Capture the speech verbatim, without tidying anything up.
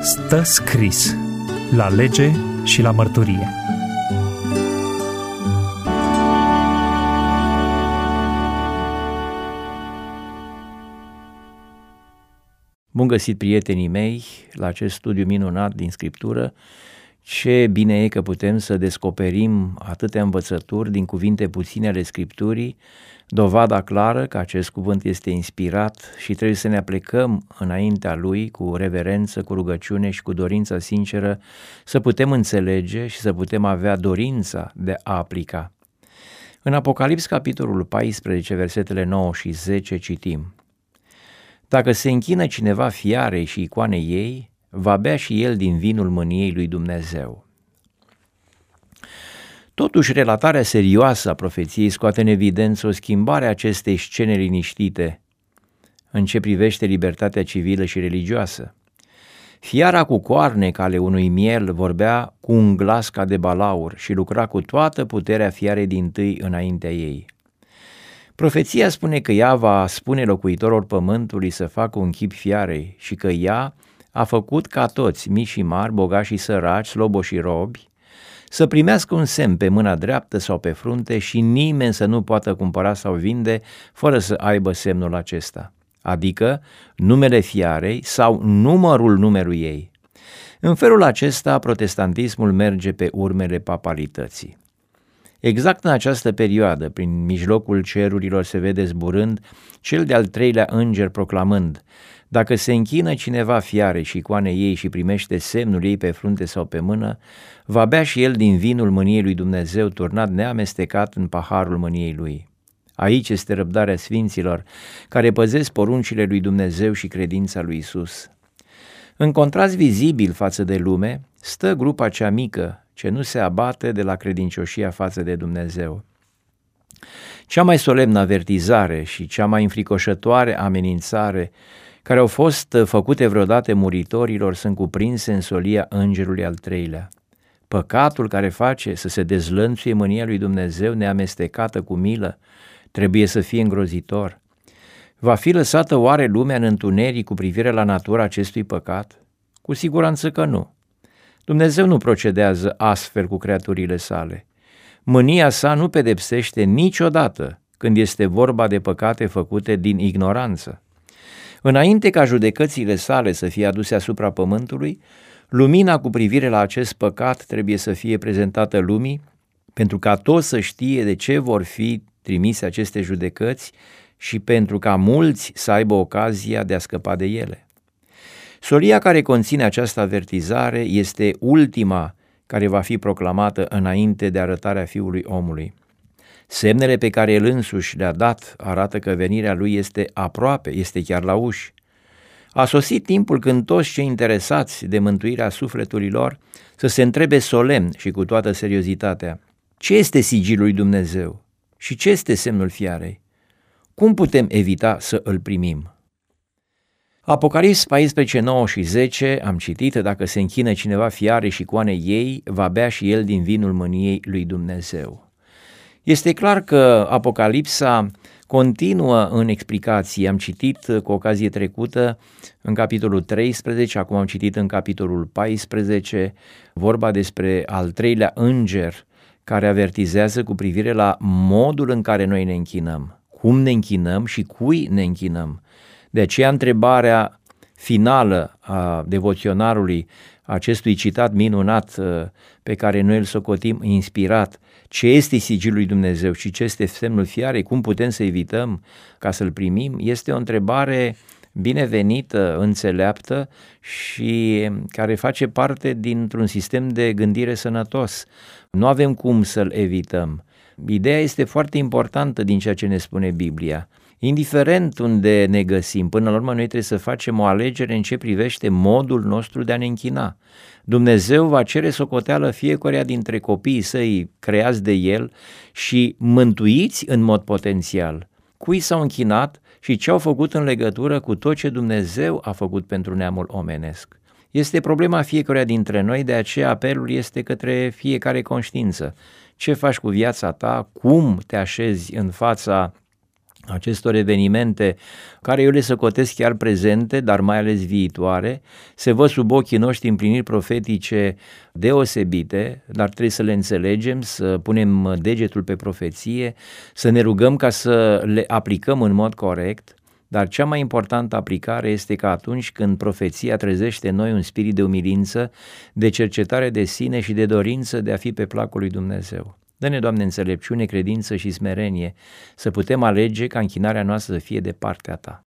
Stă scris la lege și la mărturie. Bun găsit, prietenii mei, la acest studiu minunat din Scriptură. Ce bine e că putem să descoperim atâtea învățături din cuvinte puține ale Scripturii, dovada clară că acest cuvânt este inspirat și trebuie să ne aplecăm înaintea lui cu reverență, cu rugăciune și cu dorința sinceră să putem înțelege și să putem avea dorința de a aplica. În Apocalips, capitolul paisprezece, versetele nouă și zece, citim: Dacă se închină cineva fiarei și icoanei ei, va bea și el din vinul mâniei lui Dumnezeu. Totuși, relatarea serioasă a profeției scoate în evidență o schimbare a acestei scene liniștite în ce privește libertatea civilă și religioasă. Fiara cu coarne ca ale unui miel vorbea cu un glas ca de balaur și lucra cu toată puterea fiarei dintâi înaintea ei. Profeția spune că ea va spune locuitorilor pământului să facă un chip fiarei și că ea a făcut ca toți, mici și mari, bogați și săraci, sloboși și robi, să primească un semn pe mâna dreaptă sau pe frunte și nimeni să nu poată cumpăra sau vinde fără să aibă semnul acesta, adică numele fiarei sau numărul numelui ei. În felul acesta, protestantismul merge pe urmele papalității. Exact în această perioadă, prin mijlocul cerurilor se vede zburând cel de-al treilea înger proclamând: Dacă se închină cineva fiare și icoanei ei și primește semnul ei pe frunte sau pe mână, va bea și el din vinul mâniei lui Dumnezeu turnat neamestecat în paharul mâniei lui. Aici este răbdarea sfinților care păzesc poruncile lui Dumnezeu și credința lui Isus. În contrast vizibil față de lume, stă grupa cea mică ce nu se abate de la credincioșia față de Dumnezeu. Cea mai solemnă avertizare și cea mai înfricoșătoare amenințare care au fost făcute vreodată muritorilor sunt cuprinse în solia îngerului al treilea. Păcatul care face să se dezlănțuie mânia lui Dumnezeu neamestecată cu milă trebuie să fie îngrozitor. Va fi lăsată oare lumea în întuneric cu privire la natura acestui păcat? Cu siguranță că nu. Dumnezeu nu procedează astfel cu creaturile sale. Mânia sa nu pedepsește niciodată când este vorba de păcate făcute din ignoranță. Înainte ca judecățile sale să fie aduse asupra pământului, lumina cu privire la acest păcat trebuie să fie prezentată lumii, pentru ca toți să știe de ce vor fi trimise aceste judecăți și pentru ca mulți să aibă ocazia de a scăpa de ele. Solia care conține această avertizare este ultima care va fi proclamată înainte de arătarea Fiului Omului. Semnele pe care el însuși le-a dat arată că venirea lui este aproape, este chiar la uși. A sosit timpul când toți cei interesați de mântuirea sufletului lor să se întrebe solemn și cu toată seriozitatea: ce este sigilul lui Dumnezeu și ce este semnul fiarei? Cum putem evita să îl primim? Apocalips paisprezece, nouă și zece am citit: Dacă se închină cineva fiarei și icoanei ei, va bea și el din vinul mâniei lui Dumnezeu. Este clar că Apocalipsa continuă în explicații. Am citit cu ocazie trecută în capitolul treisprezece, acum am citit în capitolul paisprezece, vorba despre al treilea înger care avertizează cu privire la modul în care noi ne închinăm, cum ne închinăm și cui ne închinăm. De aceea întrebarea finală a devoționarului acestui citat minunat pe care noi îl socotim inspirat: ce este sigilul lui Dumnezeu și ce este semnul fiarei, cum putem să evităm ca să-l primim, este o întrebare binevenită, înțeleaptă și care face parte dintr-un sistem de gândire sănătos. Nu avem cum să-l evităm. Ideea este foarte importantă din ceea ce ne spune Biblia. Indiferent unde ne găsim, până la urmă noi trebuie să facem o alegere în ce privește modul nostru de a ne închina. Dumnezeu va cere socoteală fiecăruia dintre copiii săi creați de El și mântuiți în mod potențial. Cui s-au închinat și ce au făcut în legătură cu tot ce Dumnezeu a făcut pentru neamul omenesc. Este problema fiecăruia dintre noi, de aceea apelul este către fiecare conștiință. Ce faci cu viața ta? Cum te așezi în fața acestor evenimente, care eu le socotesc chiar prezente, dar mai ales viitoare, se văd sub ochii noștri împliniri profetice deosebite, dar trebuie să le înțelegem, să punem degetul pe profeție, să ne rugăm ca să le aplicăm în mod corect. Dar cea mai importantă aplicare este că atunci când profeția trezește în noi un spirit de umilință, de cercetare de sine și de dorință de a fi pe placul lui Dumnezeu. Dă-ne, Doamne, înțelepciune, credință și smerenie, să putem alege ca închinarea noastră să fie de partea Ta.